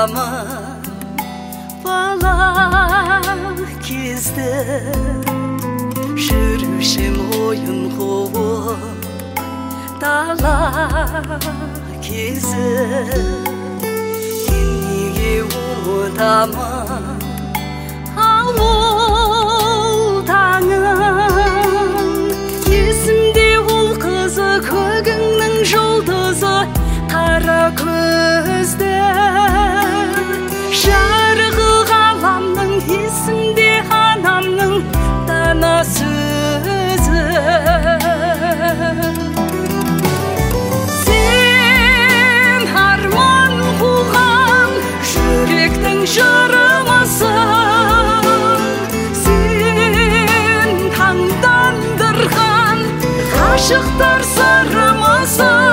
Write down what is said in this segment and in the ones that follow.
ұмытамын бала кезде жүрушім ойын қуып дала кезі неге ұмытамын ауыл таңын есімде ол қызы көгіңнің жұлдызы қара көзді жарығы ғаламның есімде анамның дана сөзі сен арман қуған жүректің жырымысың сен таңдандырған ғашықтар сырымысың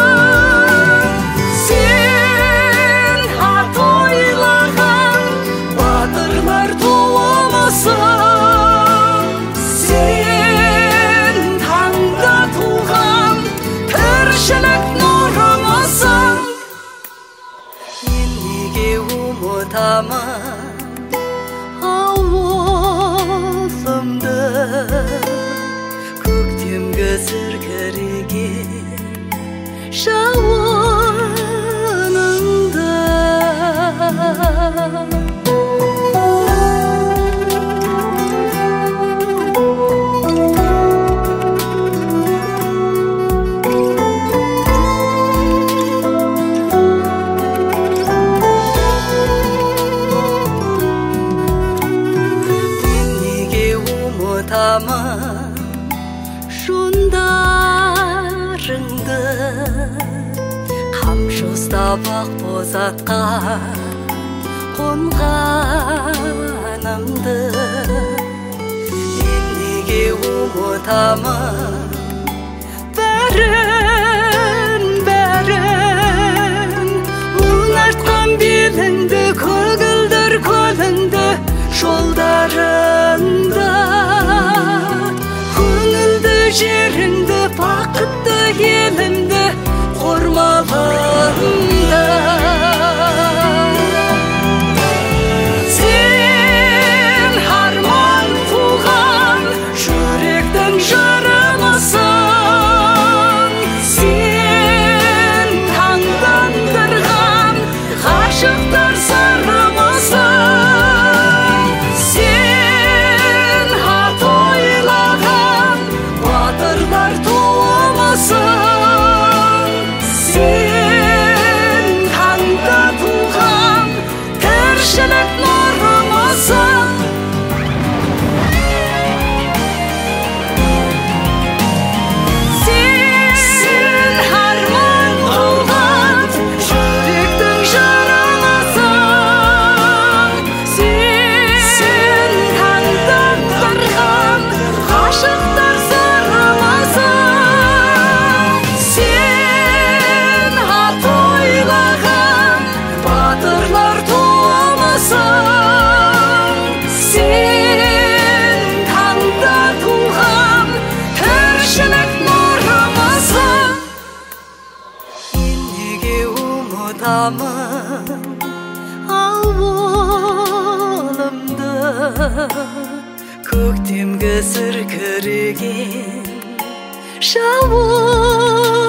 сен таңда туған тіршілік нұрымысың мен неге ұмытамын ауылымды көктемгі сіркіреген жауыныңды жондарыңды қамшы ұстап ақ боз атқа қонғанымды мен неге ұмытамын бәрін ұнатқан беліңді көгілдір көліңді жолдарыңды жеріңді бақытты елімді қормалыңды сен арман туған жүректің жырымысың сен таңдандырған ғашықтар сырымысың сен таңда туған тіршілік нұрымысың сен арман қуған жүректің жырымысың сен таңдандырған ғашықтар сырымысың сен таңда туған тіршілік нұрымысың мен неге ұмытамын ауылымды көктемгі сіркіреген жауын